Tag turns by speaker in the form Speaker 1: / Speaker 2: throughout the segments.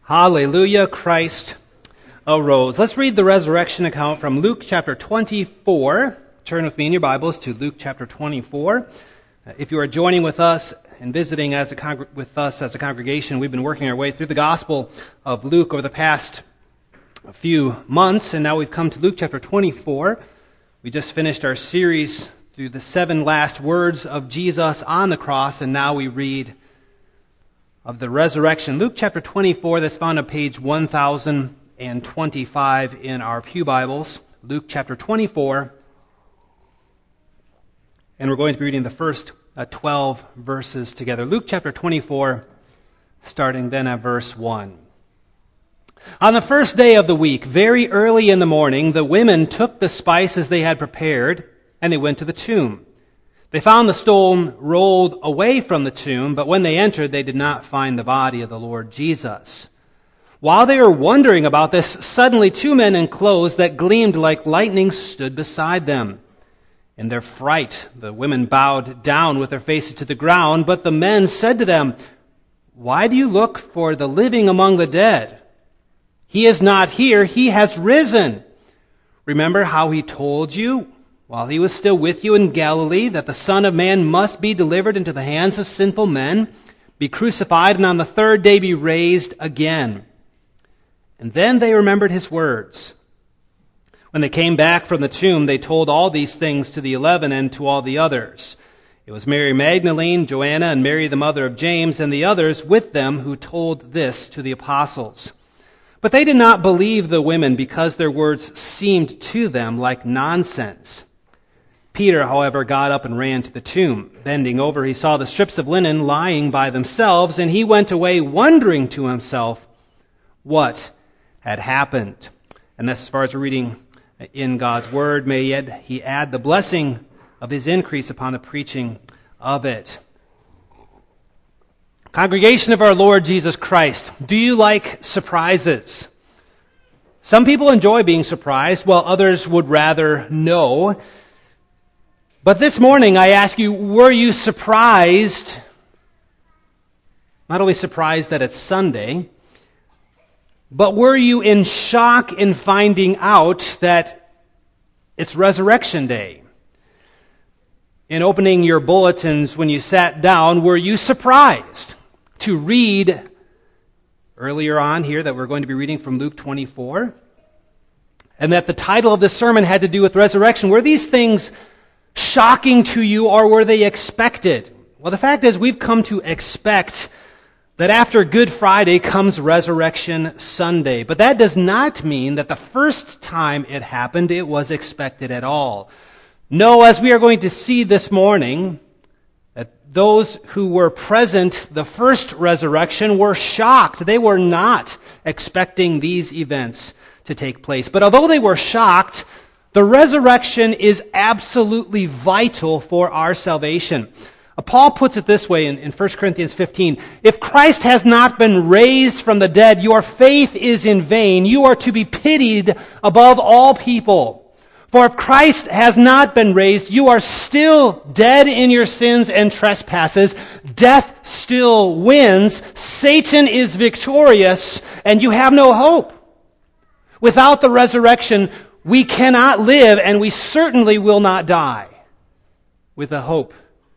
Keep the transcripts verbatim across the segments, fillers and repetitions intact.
Speaker 1: Hallelujah, Christ arose. Let's read the resurrection account from Luke chapter twenty-four. Turn with me in your Bibles to Luke chapter twenty-four. If you are joining with us and visiting as a con- with us as a congregation, we've been working our way through the Gospel of Luke over the past few months, and now we've come to Luke chapter twenty-four. We just finished our series through the seven last words of Jesus on the cross, and now we read of the resurrection. Luke chapter twenty-four, that's found on page one thousand twenty-five in our pew Bibles. Luke chapter twenty-four. And we're going to be reading the first uh, twelve verses together. Luke chapter twenty-four, starting then at verse one. On the first day of the week, very early in the morning, the women took the spices they had prepared, and they went to the tomb. They found the stone rolled away from the tomb, but when they entered, they did not find the body of the Lord Jesus. While they were wondering about this, suddenly two men in clothes that gleamed like lightning stood beside them. In their fright, the women bowed down with their faces to the ground, but the men said to them, "Why do you look for the living among the dead? He is not here, he has risen. Remember how he told you, while he was still with you in Galilee, that the Son of Man must be delivered into the hands of sinful men, be crucified, and on the third day be raised again." And then they remembered his words. When they came back from the tomb, they told all these things to the eleven and to all the others. It was Mary Magdalene, Joanna, and Mary the mother of James, and the others with them who told this to the apostles. But they did not believe the women because their words seemed to them like nonsense. Peter, however, got up and ran to the tomb. Bending over, he saw the strips of linen lying by themselves, and he went away wondering to himself what had happened. And that's as far as we're reading in God's Word. May he add the blessing of his increase upon the preaching of it. Congregation of our Lord Jesus Christ, do you like surprises? Some people enjoy being surprised, while others would rather know. But this morning, I ask you, were you surprised, not only surprised that it's Sunday, but were you in shock in finding out that it's Resurrection Day? In opening your bulletins when you sat down, were you surprised to read earlier on here that we're going to be reading from Luke twenty-four, and that the title of the sermon had to do with resurrection? Were these things shocking to you, or were they expected? Well, the fact is, we've come to expect that after Good Friday comes Resurrection Sunday. But that does not mean that the first time it happened, it was expected at all. No, as we are going to see this morning, that those who were present the first resurrection were shocked. They were not expecting these events to take place. But although they were shocked, the resurrection is absolutely vital for our salvation. Paul puts it this way in, in First Corinthians fifteen. If Christ has not been raised from the dead, your faith is in vain. You are to be pitied above all people. For if Christ has not been raised, you are still dead in your sins and trespasses. Death still wins. Satan is victorious, and you have no hope. Without the resurrection, we cannot live, and we certainly will not die with a hope,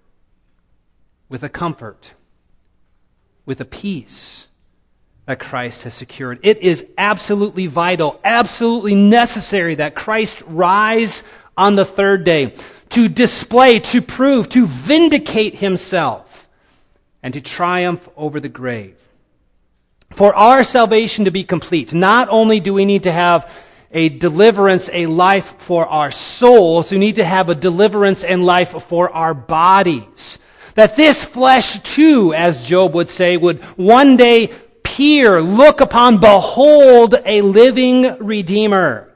Speaker 1: with a comfort, with a peace that Christ has secured. It is absolutely vital, absolutely necessary that Christ rise on the third day to display, to prove, to vindicate himself, and to triumph over the grave. For our salvation to be complete, not only do we need to have a deliverance, a life for our souls, we need to have a deliverance and life for our bodies. That this flesh too, as Job would say, would one day peer, look upon, behold a living Redeemer.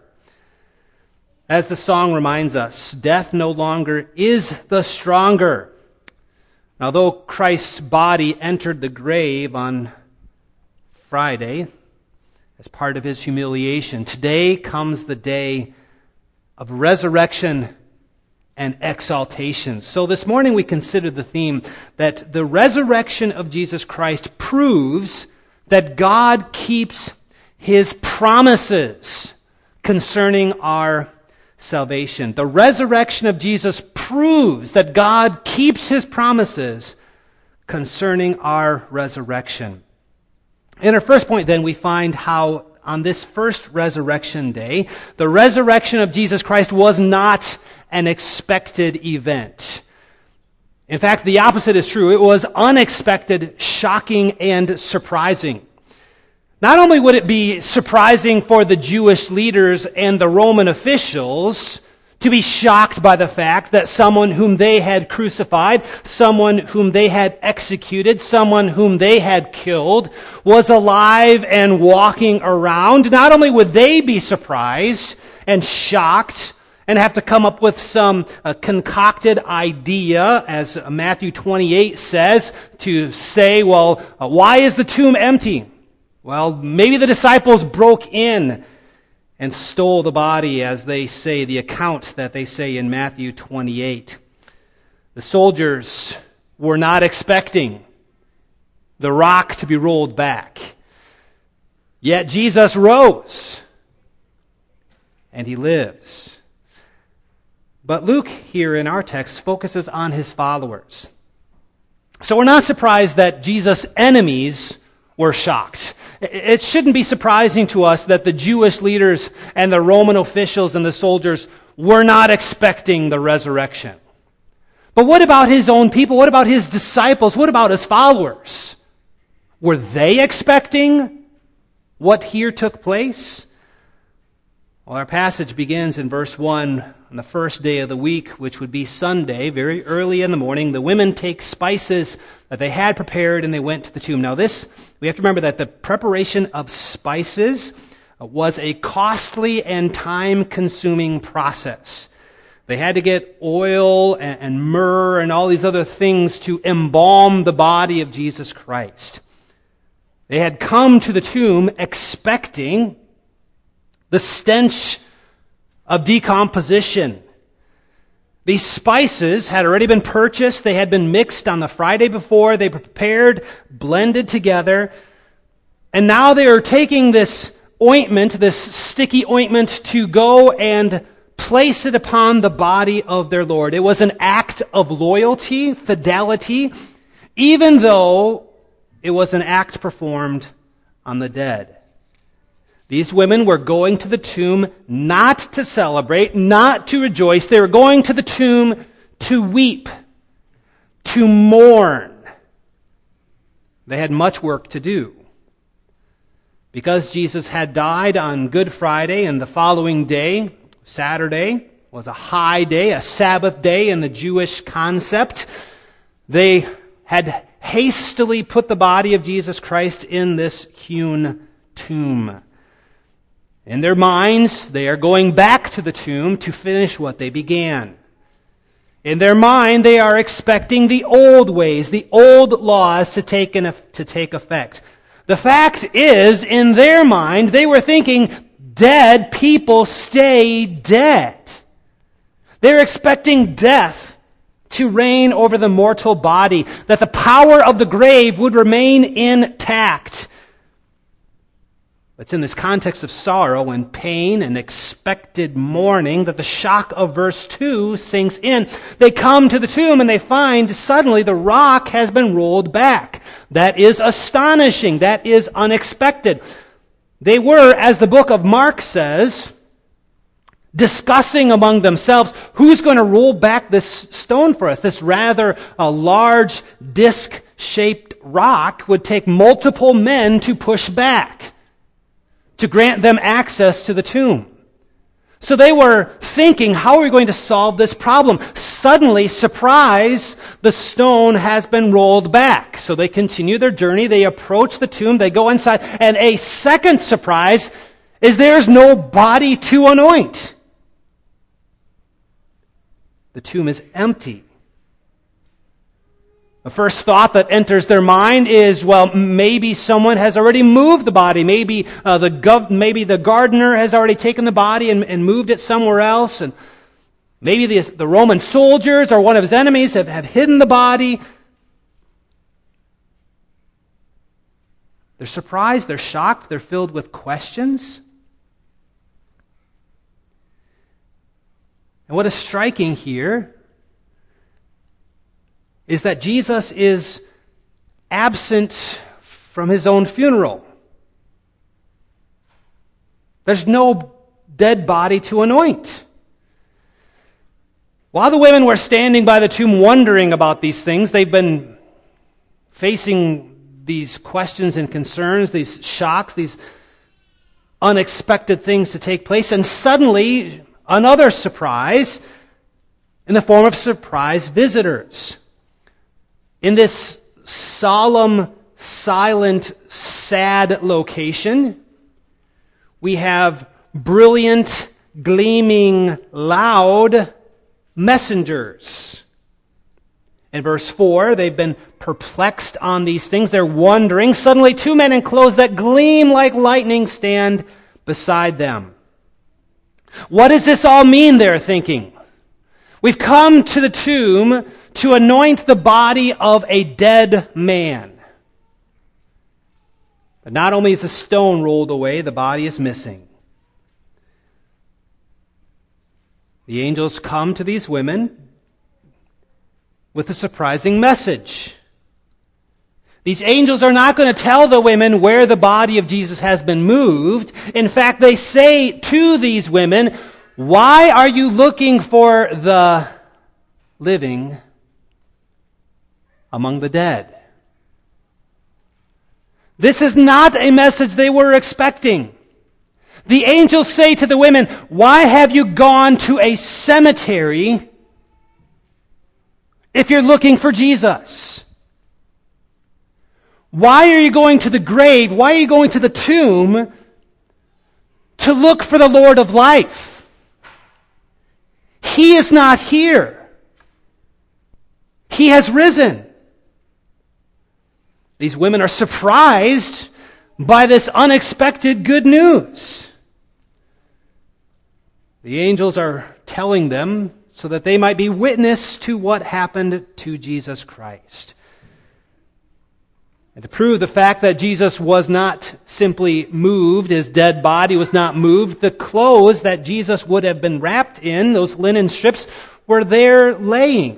Speaker 1: As the song reminds us, death no longer is the stronger. Now, though Christ's body entered the grave on Friday as part of his humiliation, today comes the day of resurrection and exaltation. So this morning we consider the theme that the resurrection of Jesus Christ proves that God keeps his promises concerning our salvation. The resurrection of Jesus proves that God keeps his promises concerning our resurrection. In our first point, then, we find how on this first resurrection day, the resurrection of Jesus Christ was not an expected event. In fact, the opposite is true. It was unexpected, shocking, and surprising. Not only would it be surprising for the Jewish leaders and the Roman officials to be shocked by the fact that someone whom they had crucified, someone whom they had executed, someone whom they had killed, was alive and walking around. Not only would they be surprised and shocked and have to come up with some uh, concocted idea, as Matthew twenty-eight says, to say, well, uh, why is the tomb empty? Well, maybe the disciples broke in and stole the body, as they say, the account that they say in Matthew twenty-eight. The soldiers were not expecting the rock to be rolled back. Yet Jesus rose, and he lives. But Luke here in our text focuses on his followers. So we're not surprised that Jesus' enemies were shocked. It shouldn't be surprising to us that the Jewish leaders and the Roman officials and the soldiers were not expecting the resurrection. But what about his own people? What about his disciples? What about his followers? Were they expecting what here took place? Well, our passage begins in verse one. On the first day of the week, which would be Sunday, very early in the morning, the women take spices that they had prepared and they went to the tomb. Now this, we have to remember that the preparation of spices was a costly and time-consuming process. They had to get oil and, and myrrh and all these other things to embalm the body of Jesus Christ. They had come to the tomb expecting the stench of decomposition. These spices had already been purchased. They had been mixed on the Friday before. They were prepared, blended together. And now they are taking this ointment, this sticky ointment, to go and place it upon the body of their Lord. It was an act of loyalty, fidelity, even though it was an act performed on the dead. These women were going to the tomb not to celebrate, not to rejoice. They were going to the tomb to weep, to mourn. They had much work to do. Because Jesus had died on Good Friday and the following day, Saturday, was a high day, a Sabbath day in the Jewish concept, they had hastily put the body of Jesus Christ in this hewn tomb. In their minds, they are going back to the tomb to finish what they began. In their mind, they are expecting the old ways, the old laws to take, in, to take effect. The fact is, in their mind, they were thinking, dead people stay dead. They're expecting death to reign over the mortal body, that the power of the grave would remain intact. It's in this context of sorrow and pain and expected mourning that the shock of verse two sinks in. They come to the tomb and they find suddenly the rock has been rolled back. That is astonishing. That is unexpected. They were, as the book of Mark says, discussing among themselves, who's going to roll back this stone for us? This rather a large disc-shaped rock would take multiple men to push back, to grant them access to the tomb. So they were thinking, how are we going to solve this problem? Suddenly, surprise, the stone has been rolled back. So they continue their journey, they approach the tomb, they go inside, and a second surprise is there's no body to anoint. The tomb is empty. The first thought that enters their mind is, well, maybe someone has already moved the body. Maybe uh, the gov- maybe the gardener has already taken the body and, and moved it somewhere else. And maybe the, the Roman soldiers or one of his enemies have, have hidden the body. They're surprised, they're shocked, they're filled with questions. And what is striking here is that Jesus is absent from his own funeral. There's no dead body to anoint. While the women were standing by the tomb wondering about these things, they've been facing these questions and concerns, these shocks, these unexpected things to take place, and suddenly another surprise in the form of surprise visitors. In this solemn, silent, sad location, we have brilliant, gleaming, loud messengers. In verse four, they've been perplexed on these things. They're wondering. Suddenly, two men in clothes that gleam like lightning stand beside them. What does this all mean, they're thinking? We've come to the tomb to anoint the body of a dead man. But not only is the stone rolled away, the body is missing. The angels come to these women with a surprising message. These angels are not going to tell the women where the body of Jesus has been moved. In fact, they say to these women, "Why are you looking for the living among the dead?" This is not a message they were expecting. The angels say to the women, "Why have you gone to a cemetery if you're looking for Jesus? Why are you going to the grave? Why are you going to the tomb to look for the Lord of life? He is not here. He has risen." These women are surprised by this unexpected good news. The angels are telling them so that they might be witness to what happened to Jesus Christ. And to prove the fact that Jesus was not simply moved, his dead body was not moved, the clothes that Jesus would have been wrapped in, those linen strips, were there laying.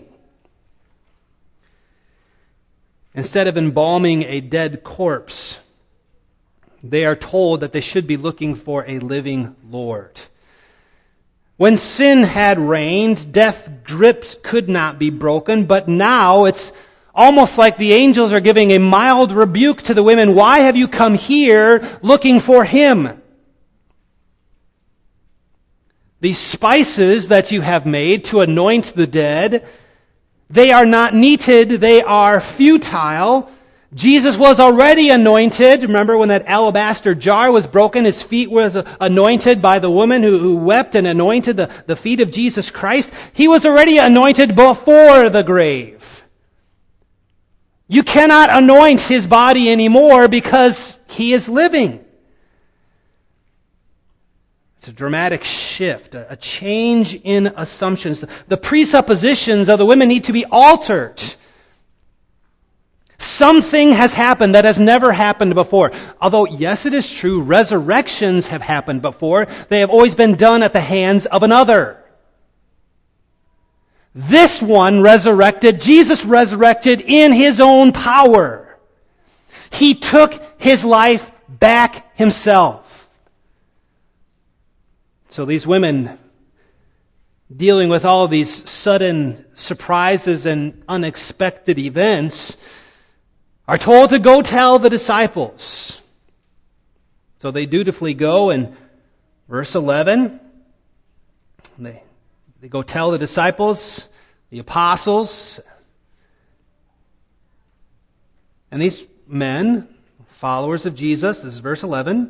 Speaker 1: Instead of embalming a dead corpse, they are told that they should be looking for a living Lord. When sin had reigned, death's grip could not be broken, but now it's almost like the angels are giving a mild rebuke to the women. Why have you come here looking for him? These spices that you have made to anoint the dead, they are not needed, they are futile. Jesus was already anointed. Remember when that alabaster jar was broken, his feet was anointed by the woman who, who wept and anointed the, the feet of Jesus Christ. He was already anointed before the grave. You cannot anoint his body anymore because he is living. It's a dramatic shift, a, a change in assumptions. The, the presuppositions of the women need to be altered. Something has happened that has never happened before. Although, yes, it is true, resurrections have happened before. They have always been done at the hands of another. This one resurrected, Jesus resurrected in his own power. He took his life back himself. So these women, dealing with all these sudden surprises and unexpected events, are told to go tell the disciples. So they dutifully go, in verse eleven, they, they go tell the disciples, the apostles, and these men, followers of Jesus, this is verse eleven,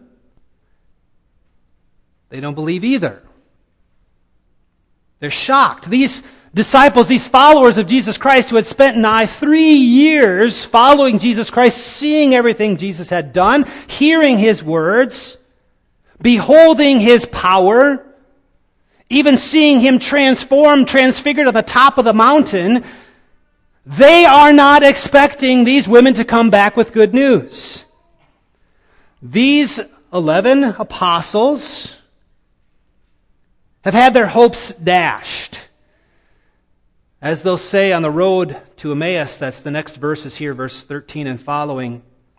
Speaker 1: they don't believe either. They're shocked. These disciples, these followers of Jesus Christ who had spent nigh three years following Jesus Christ, seeing everything Jesus had done, hearing his words, beholding his power, even seeing him transformed, transfigured at the top of the mountain, they are not expecting these women to come back with good news. These eleven apostles have had their hopes dashed. As they'll say on the road to Emmaus, that's the next verses here, verse thirteen and following.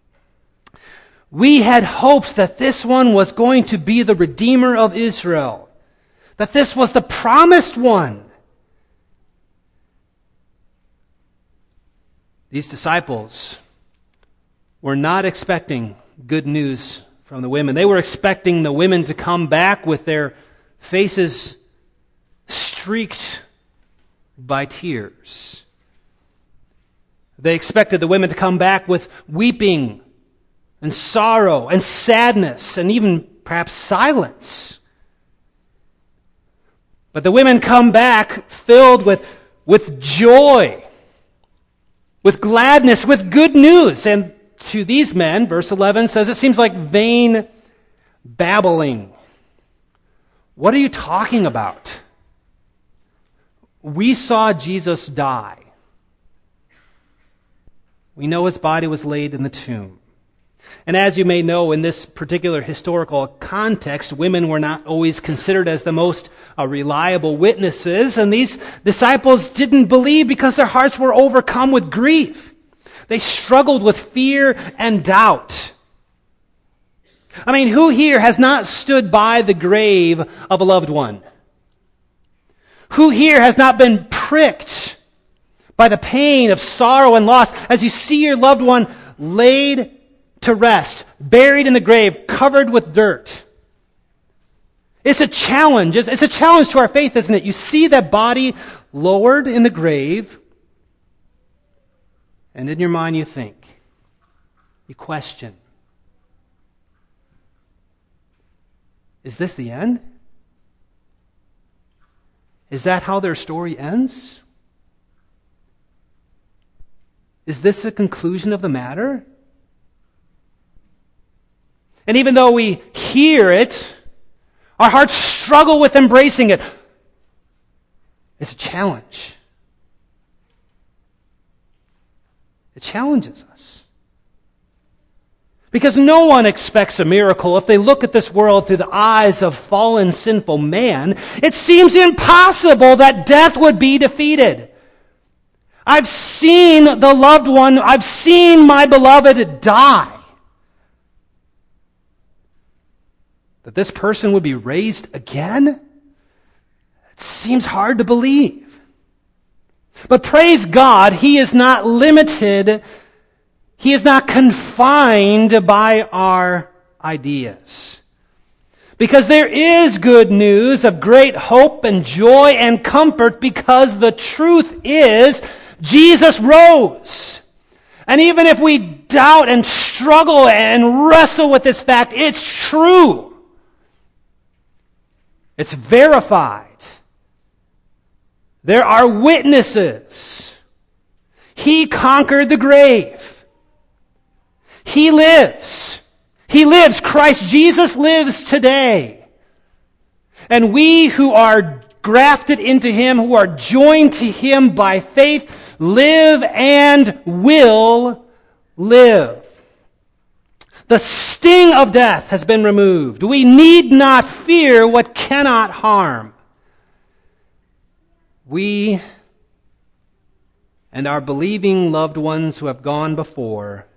Speaker 1: We had hoped that this one was going to be the Redeemer of Israel, that this was the promised one. These disciples were not expecting good news from the women. They were expecting the women to come back with their faces streaked by tears. They expected the women to come back with weeping and sorrow and sadness and even perhaps silence. But the women come back filled with, with joy, with gladness, with good news. And to these men, verse eleven says, it seems like vain babbling. What are you talking about? We saw Jesus die. We know his body was laid in the tomb. And as you may know, in this particular historical context, women were not always considered as the most uh, reliable witnesses, and these disciples didn't believe because their hearts were overcome with grief. They struggled with fear and doubt. I mean, who here has not stood by the grave of a loved one? Who here has not been pricked by the pain of sorrow and loss as you see your loved one laid to rest, buried in the grave, covered with dirt? It's a challenge. It's a challenge to our faith, isn't it? You see that body lowered in the grave, and in your mind you think, you question, is this the end? Is that how their story ends? Is this the conclusion of the matter? And even though we hear it, our hearts struggle with embracing it. It's a challenge. It challenges us. Because no one expects a miracle. If they look at this world through the eyes of fallen, sinful man, it seems impossible that death would be defeated. I've seen the loved one, I've seen my beloved die. That this person would be raised again? It seems hard to believe. But praise God, He is not limited. He is not confined by our ideas. Because there is good news of great hope and joy and comfort, because the truth is Jesus rose. And even if we doubt and struggle and wrestle with this fact, it's true. It's verified. There are witnesses. He conquered the grave. He lives. He lives. Christ Jesus lives today. And we who are grafted into Him, who are joined to Him by faith, live and will live. The sting of death has been removed. We need not fear what cannot harm. We and our believing loved ones who have gone before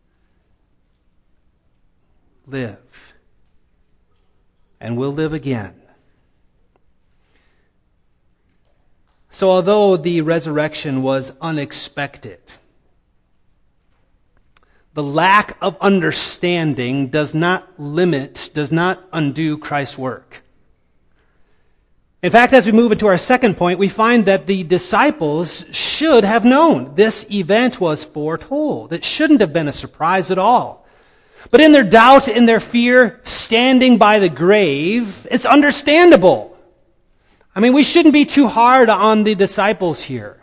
Speaker 1: live and will live again. So although the resurrection was unexpected, the lack of understanding does not limit, does not undo Christ's work. In fact, as we move into our second point, we find that the disciples should have known this event was foretold. It shouldn't have been a surprise at all. But in their doubt, in their fear, standing by the grave, it's understandable. I mean, we shouldn't be too hard on the disciples here.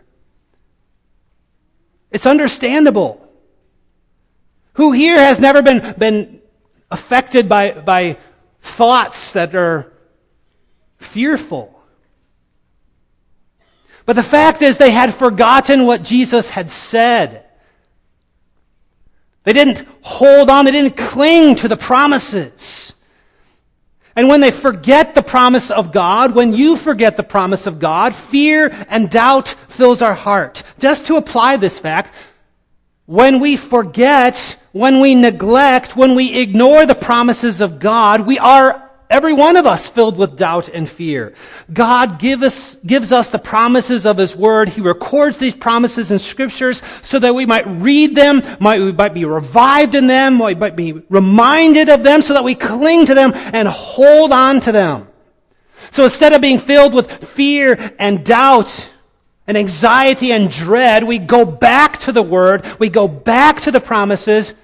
Speaker 1: It's understandable. Who here has never been, been affected by, by thoughts that are fearful? But the fact is they had forgotten what Jesus had said. They didn't hold on. They didn't cling to the promises. And when they forget the promise of God, when you forget the promise of God, fear and doubt fills our heart. Just to apply this fact, when we forget, when we neglect, when we ignore the promises of God, we are, every one of us, filled with doubt and fear. God give us, gives us the promises of His Word. He records these promises in Scriptures so that we might read them, might, we might be revived in them, might, might be reminded of them so that we cling to them and hold on to them. So instead of being filled with fear and doubt and anxiety and dread, we go back to the Word, we go back to the promises.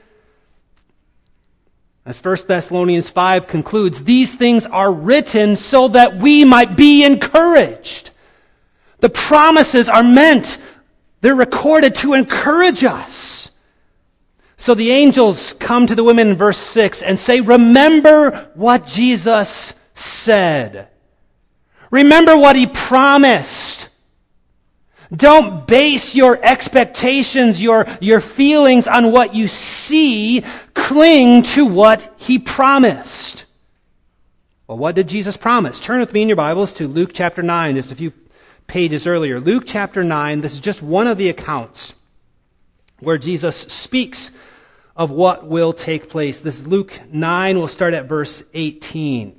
Speaker 1: As First Thessalonians five concludes, these things are written so that we might be encouraged. The promises are meant, they're recorded to encourage us. So the angels come to the women in verse six and say, remember what Jesus said. Remember what He promised. Don't base your expectations, your, your feelings on what you see. Cling to what He promised. Well, what did Jesus promise? Turn with me in your Bibles to Luke chapter nine, just a few pages earlier. Luke chapter nine, this is just one of the accounts where Jesus speaks of what will take place. This is Luke nine, we'll start at verse eighteen.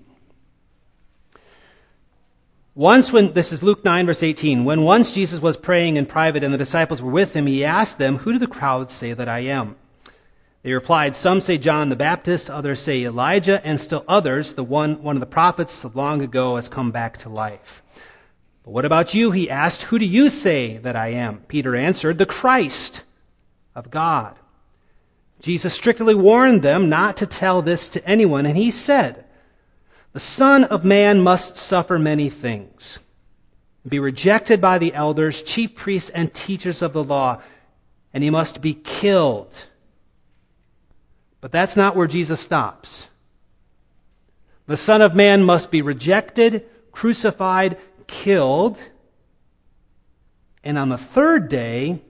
Speaker 1: Once when, this is Luke nine, verse eighteen, when once Jesus was praying in private and the disciples were with Him, He asked them, who do the crowds say that I am? They replied, some say John the Baptist, others say Elijah, and still others, the one, one of the prophets of long ago has come back to life. But what about you? He asked, who do you say that I am? Peter answered, the Christ of God. Jesus strictly warned them not to tell this to anyone, and He said, the Son of Man must suffer many things, be rejected by the elders, chief priests, and teachers of the law, and He must be killed. But that's not where Jesus stops. The Son of Man must be rejected, crucified, killed, and on the third day,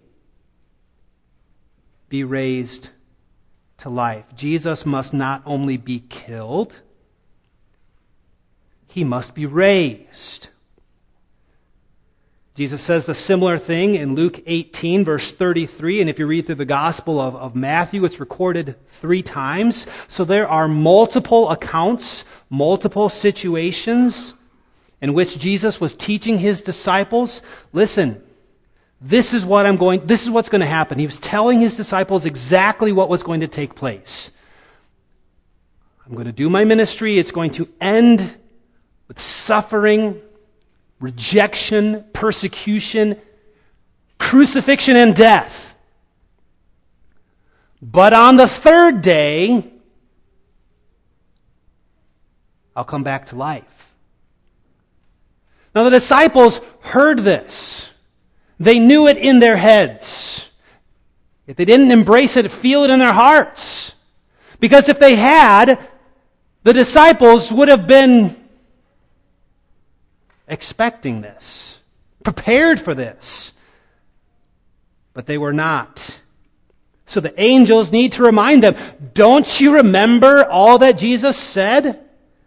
Speaker 1: be raised to life. Jesus must not only be killed, He must be raised. Jesus says the similar thing in Luke eighteen, verse thirty-three, and if you read through the Gospel of, of Matthew, it's recorded three times. So there are multiple accounts, multiple situations in which Jesus was teaching His disciples, listen, this is what I'm going, this is what's going to happen. He was telling His disciples exactly what was going to take place. I'm going to do my ministry. It's going to end with suffering, rejection, persecution, crucifixion, and death. But on the third day, I'll come back to life. Now the disciples heard this. They knew it in their heads. If they didn't embrace it, feel it in their hearts. Because if they had, the disciples would have been expecting this, prepared for this. But they were not. So the angels need to remind them, don't you remember all that Jesus said?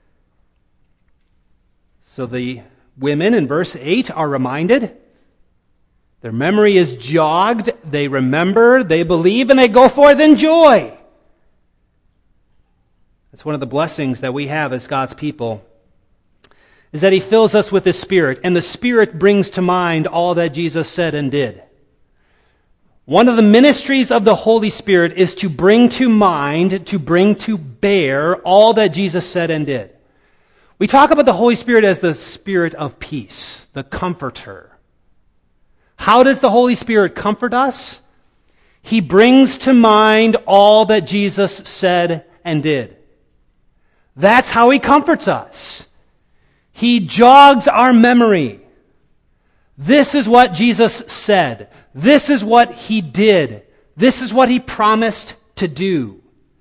Speaker 1: So the women in verse eight are reminded. Their memory is jogged. They remember, they believe, and they go forth in joy. That's one of the blessings that we have as God's people, is that He fills us with His Spirit, and the Spirit brings to mind all that Jesus said and did. One of the ministries of the Holy Spirit is to bring to mind, to bring to bear all that Jesus said and did. We talk about the Holy Spirit as the Spirit of peace, the Comforter. How does the Holy Spirit comfort us? He brings to mind all that Jesus said and did. That's how He comforts us. He jogs our memory. This is what Jesus said. This is what He did. This is what He promised to do.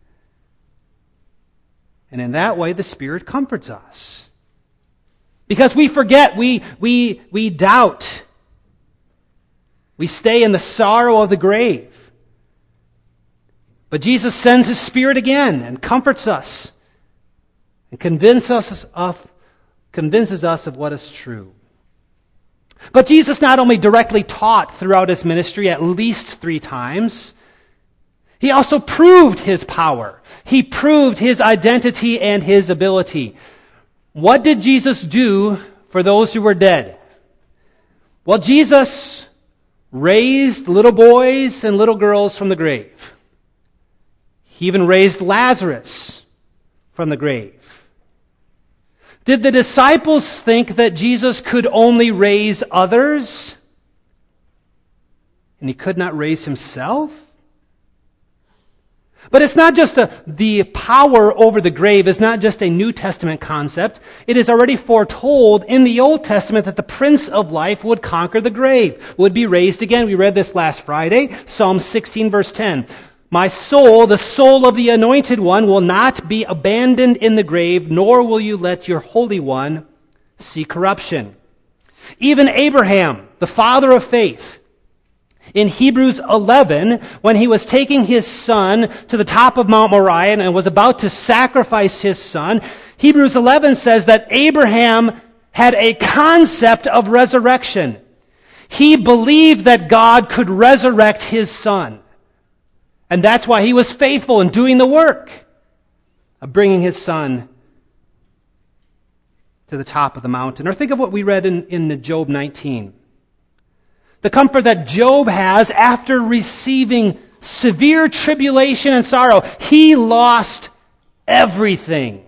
Speaker 1: And in that way, the Spirit comforts us. Because we forget, we, we, we doubt. We stay in the sorrow of the grave. But Jesus sends His Spirit again and comforts us and convinces us of, convinces us of what is true. But Jesus not only directly taught throughout His ministry at least three times, He also proved His power. He proved His identity and His ability. What did Jesus do for those who were dead? Well, Jesus raised little boys and little girls from the grave. He even raised Lazarus from the grave. Did the disciples think that Jesus could only raise others and He could not raise Himself? But it's not just a, the power over the grave is not just a New Testament concept. It is already foretold in the Old Testament that the Prince of Life would conquer the grave, would be raised again. We read this last Friday, Psalm sixteen, verse ten. My soul, the soul of the Anointed One, will not be abandoned in the grave, nor will you let your Holy One see corruption. Even Abraham, the father of faith, in Hebrews eleven, when he was taking his son to the top of Mount Moriah and was about to sacrifice his son, Hebrews eleven says that Abraham had a concept of resurrection. He believed that God could resurrect his son. And that's why he was faithful in doing the work of bringing his son to the top of the mountain. Or think of what we read in, in Job nineteen. The comfort that Job has after receiving severe tribulation and sorrow. He lost everything.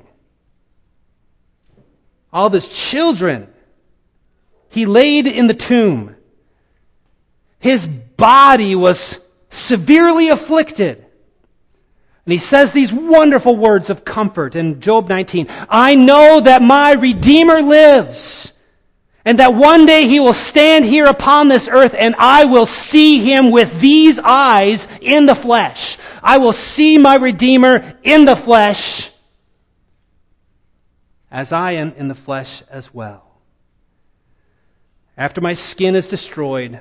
Speaker 1: All of his children he laid in the tomb. His body was severely afflicted. And he says these wonderful words of comfort in Job nineteen. I know that my Redeemer lives, and that one day He will stand here upon this earth, and I will see Him with these eyes in the flesh. I will see my Redeemer in the flesh, as I am in the flesh as well. After my skin is destroyed,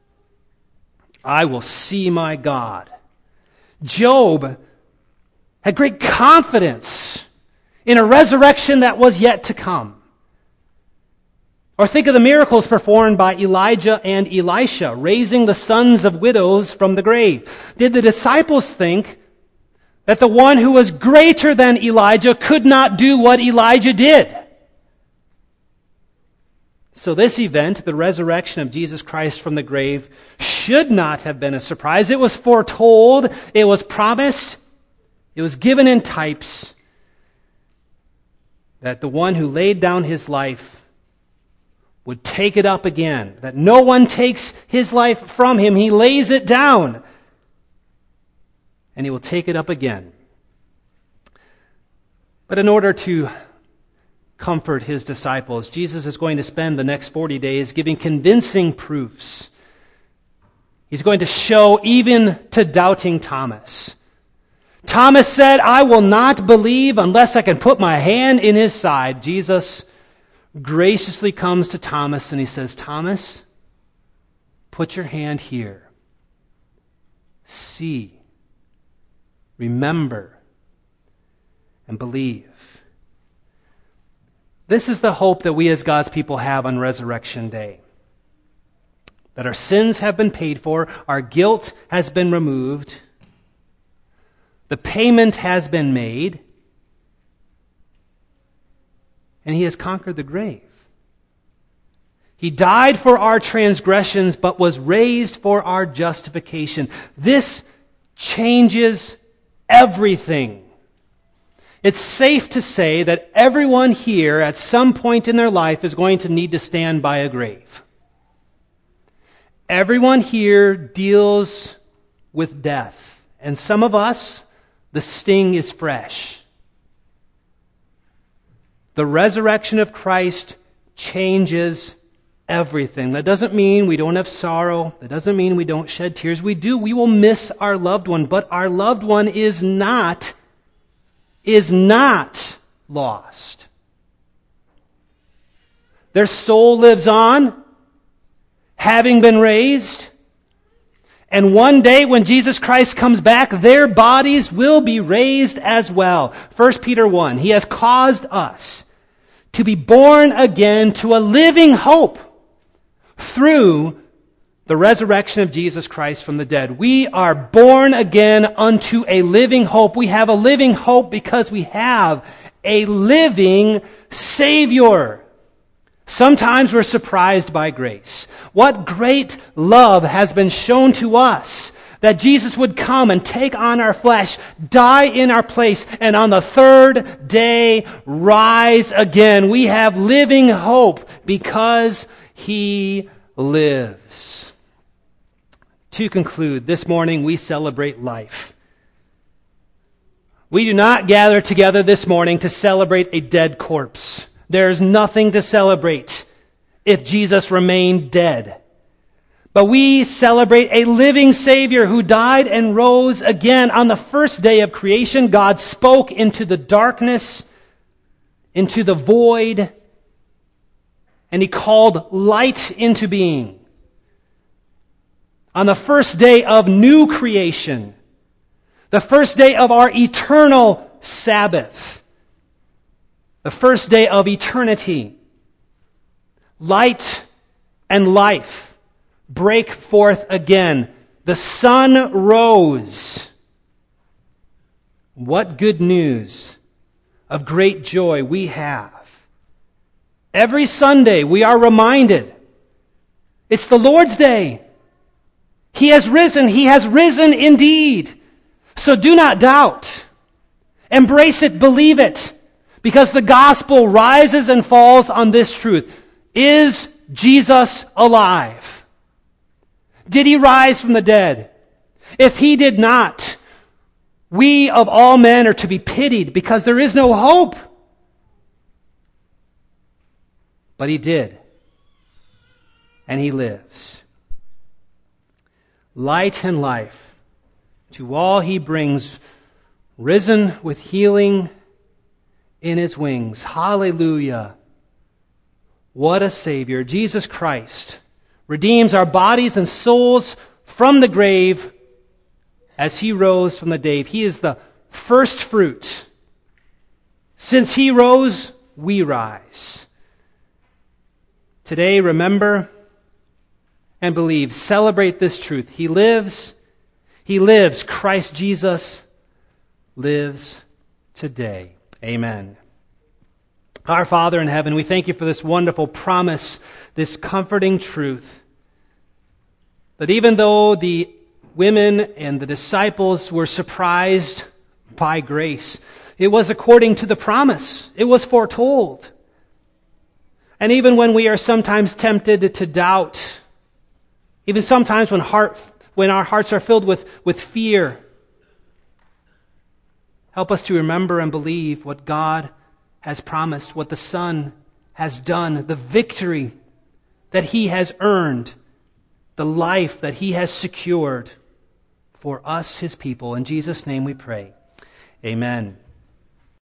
Speaker 1: I will see my God. Job had great confidence in a resurrection that was yet to come. Or think of the miracles performed by Elijah and Elisha, raising the sons of widows from the grave. Did the disciples think that the one who was greater than Elijah could not do what Elijah did? So this event, the resurrection of Jesus Christ from the grave, should not have been a surprise. It was foretold, it was promised, it was given in types that the one who laid down his life would take it up again, that no one takes his life from him. He lays it down, and He will take it up again. But in order to comfort His disciples, Jesus is going to spend the next forty days giving convincing proofs. He's going to show even to doubting Thomas. Thomas said, I will not believe unless I can put my hand in His side. Jesus graciously comes to Thomas and He says, Thomas, put your hand here. See, remember, and believe. This is the hope that we as God's people have on Resurrection Day. That our sins have been paid for, our guilt has been removed, the payment has been made, and He has conquered the grave. He died for our transgressions, but was raised for our justification. This changes everything. It's safe to say that everyone here at some point in their life is going to need to stand by a grave. Everyone here deals with death. And some of us, the sting is fresh. The resurrection of Christ changes everything. That doesn't mean we don't have sorrow. That doesn't mean we don't shed tears. We do. We will miss our loved one. But our loved one is not, is not lost. Their soul lives on, having been raised. And one day when Jesus Christ comes back, their bodies will be raised as well. First Peter one, He has caused us to be born again to a living hope through the resurrection of Jesus Christ from the dead. We are born again unto a living hope. We have a living hope because we have a living Savior. Sometimes we're surprised by grace. What great love has been shown to us that Jesus would come and take on our flesh, die in our place, and on the third day rise again. We have living hope because He lives. To conclude, this morning we celebrate life. We do not gather together this morning to celebrate a dead corpse. There's nothing to celebrate if Jesus remained dead. But we celebrate a living Savior who died and rose again. On the first day of creation, God spoke into the darkness, into the void, and He called light into being. On the first day of new creation, the first day of our eternal Sabbath, the first day of eternity, light and life break forth again. The sun rose. What good news of great joy we have. Every Sunday we are reminded it's the Lord's Day. He has risen. He has risen indeed. So do not doubt. Embrace it. Believe it. Because the gospel rises and falls on this truth. Is Jesus alive? Did He rise from the dead? If He did not, we of all men are to be pitied because there is no hope. But He did. And He lives. Light and life to all He brings, risen with healing in His wings. Hallelujah. What a Savior. Jesus Christ redeems our bodies and souls from the grave as He rose from the dead. He is the first fruit. Since He rose, we rise. Today, remember and believe. Celebrate this truth. He lives. He lives. Christ Jesus lives today. Amen. Our Father in heaven, we thank You for this wonderful promise, this comforting truth, that even though the women and the disciples were surprised by grace, it was according to the promise. It was foretold. And even when we are sometimes tempted to doubt, even sometimes when heart, when our hearts are filled with, with fear, help us to remember and believe what God has promised, what the Son has done, the victory that He has earned, the life that He has secured for us, His people. In Jesus' name we pray. Amen.